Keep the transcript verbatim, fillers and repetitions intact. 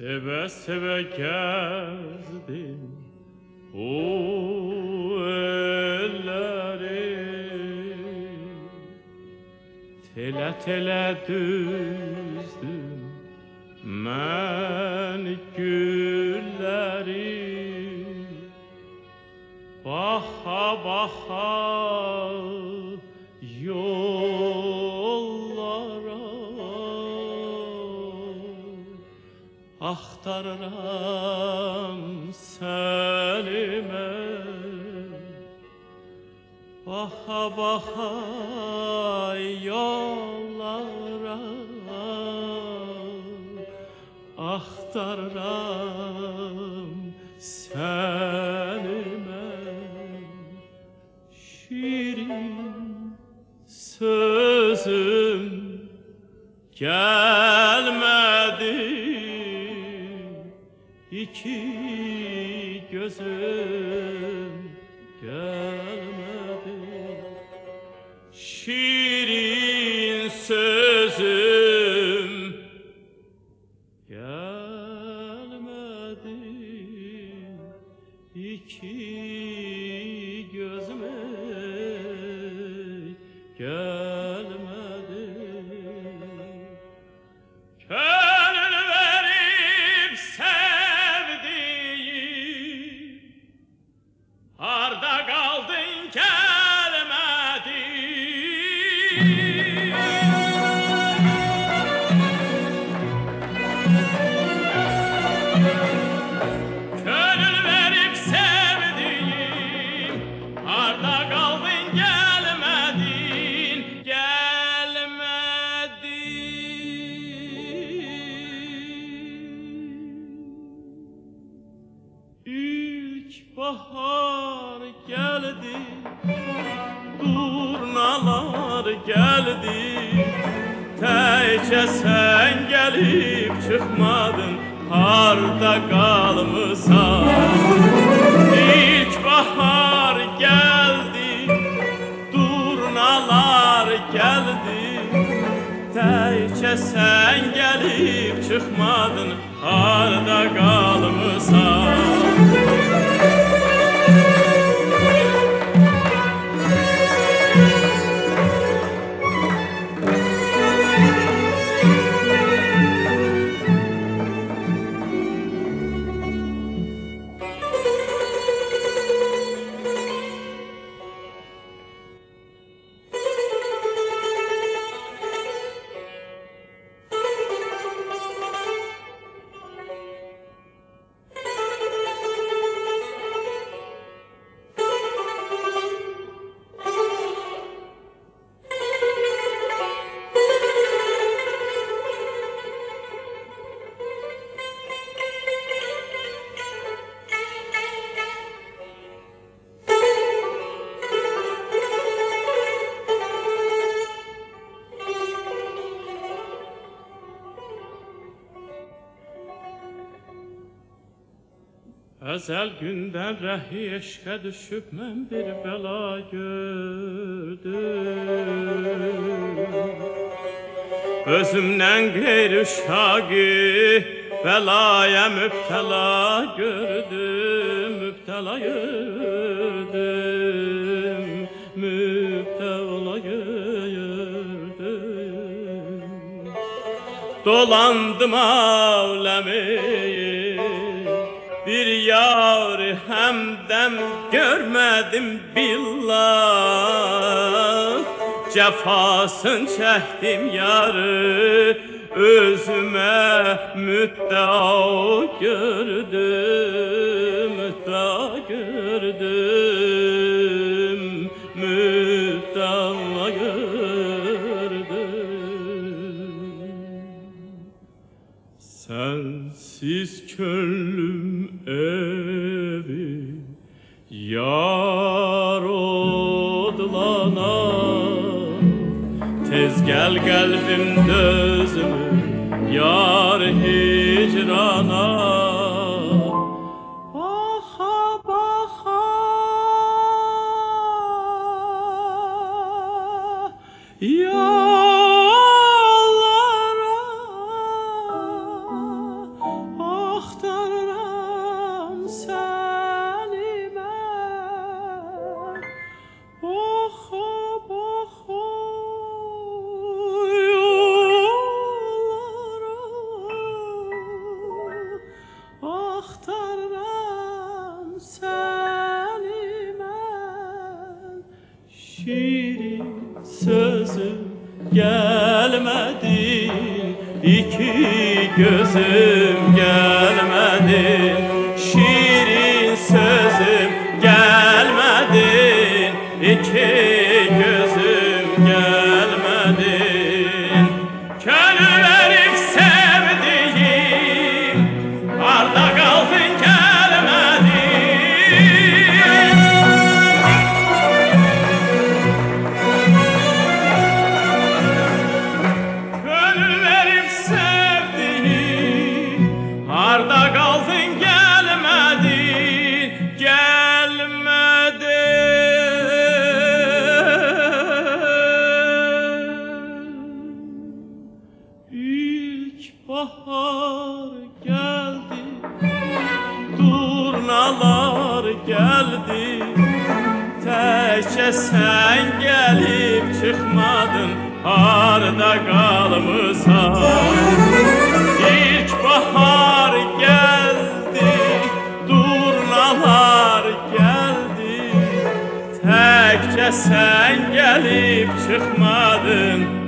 Seve seve gezdim o elleri, tele tele düzdüm mən gülleri. Baha baha yollara axtarıram səni mən. Baha baha yollara axtarıram səni mən. Şirin sözüm gelmedi, iki gözüm gelmedi. Şirin sözüm gelmedi, iki gözüme gelmedi. Gönül verip sevdiğim, harda kaldın gelmedin. Gönül verip sevdiğim, harda kaldın gelmedin, gelmedin. İlk bahar geldi, durnalar geldi, təkcə sen gelip çıkmadın, harda kalmışsan. İlk bahar geldi, durnalar geldi, təkcə sen gelip çıkmadın, harda kalmışsan. Əzəl gündən rəhi eşqə düşüb mən bir bəla gördüm. Özümdən qeyri uşağı bəlaya mübtəla gördüm, mübtəla gördüm, mübtəla gördüm. Dolandım aləmi, bir yar hemdem görmedim billah. Cefasın çektim yarı, özüme müddea gördüm, müddea gördüm, müddea gördüm. Sensiz könlüm evi yar odlanar, tez gel kalbimde özümü yar hicrana. Baha baha yollara gelmedin, iki gözüm gelmedin, şirin sözüm gelmedin, iki gözüm gelmedin. Könül verip sevdiğim, arda kaldın gelmedin. Könül verip sevdiğim, arda kaldın gelmedin, gelmedin. İlk bahar geldi, durnalar geldi, təkcə sen gelip çıkmadın, harda kalmışsan. İlk bahar geldi, durnalar geldi, təkcə sen gelip çıkmadın,